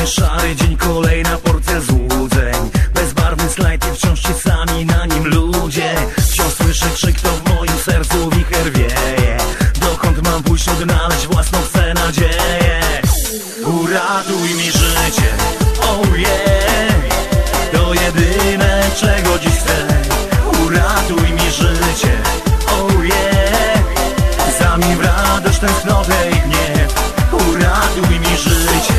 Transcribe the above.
szary dzień, kolejna porcja złudzeń. Bezbarwny slajd i wciąż ci sami na nim ludzie. Wciąż słyszę krzyk, to w moim sercu wicher wieje. Dokąd mam pójść, odnaleźć własną chcę nadzieję. Uratuj mi życie, oh yeah. To jedyne, czego dziś chcę. Uratuj mi życie, oh yeah. Zamień w radość, tęsknotę i gniew. Uratuj mi życie.